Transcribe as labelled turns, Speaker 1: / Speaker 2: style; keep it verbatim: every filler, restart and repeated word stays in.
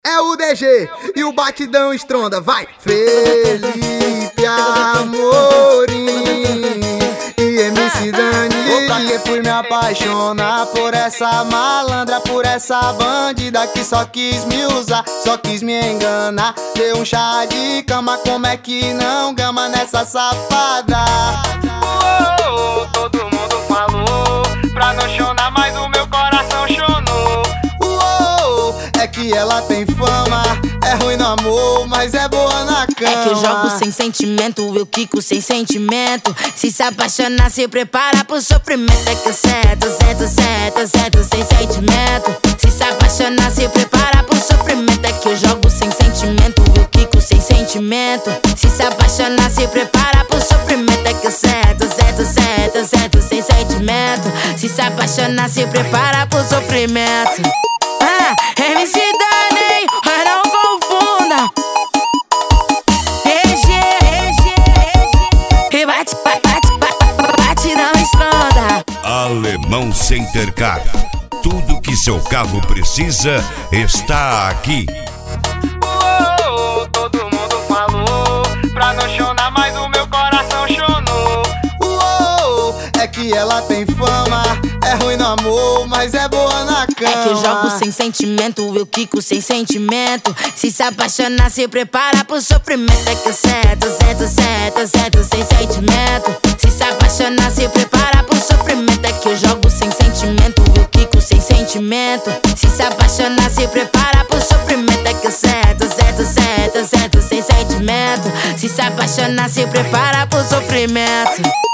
Speaker 1: É o D G e o batidão estronda, vai! Felipe Amorim e M C Dani.
Speaker 2: Vou pra que fui me apaixonar por essa malandra, por essa bandida que só quis me usar, só quis me enganar. Deu um chá de cama, como é que não gama nessa safada? Oh, todo mundo falou pra não chorar, mas o meu coração chonou. É que ela tem fama, é ruim no amor, mas é boa na cama.
Speaker 3: É que eu jogo sem sentimento, eu quico sem sentimento. Se se apaixonar, se prepara pro sofrimento. É que eu certo, certo, certo, certo, sem sentimento. Se se apaixonar, se prepara pro sofrimento. É que eu jogo sem sentimento, eu quico sem sentimento. Se se apaixonar, se prepara pro sofrimento. É que eu certo, certo, certo, certo, sem sentimento. Se se apaixonar, se prepara pro sofrimento. Ah, M C Dani, mas não confunda. E G, E G, E G. E bate, bate, bate, bate, não estronda.
Speaker 4: Alemão Center Car. Tudo que seu carro precisa está aqui.
Speaker 2: Oh, todo mundo falou pra não chorar, mas o meu coração chonou. Oh, é que ela tem fama, é ruim no amor, mas é boa na cama.
Speaker 3: É que eu jogo sem sentimento, eu quico sem sentimento. Se se apaixonar, se prepara pro sofrimento. É que eu certo, certo, certo, certo, sem sentimento. Se se apaixonar, se prepara pro sofrimento. É que eu jogo sem sentimento, eu quico sem sentimento. Se se apaixonar, se prepara pro sofrimento. É que eu certo, certo, certo, certo, sem sentimento. Se se apaixonar, se prepara pro sofrimento.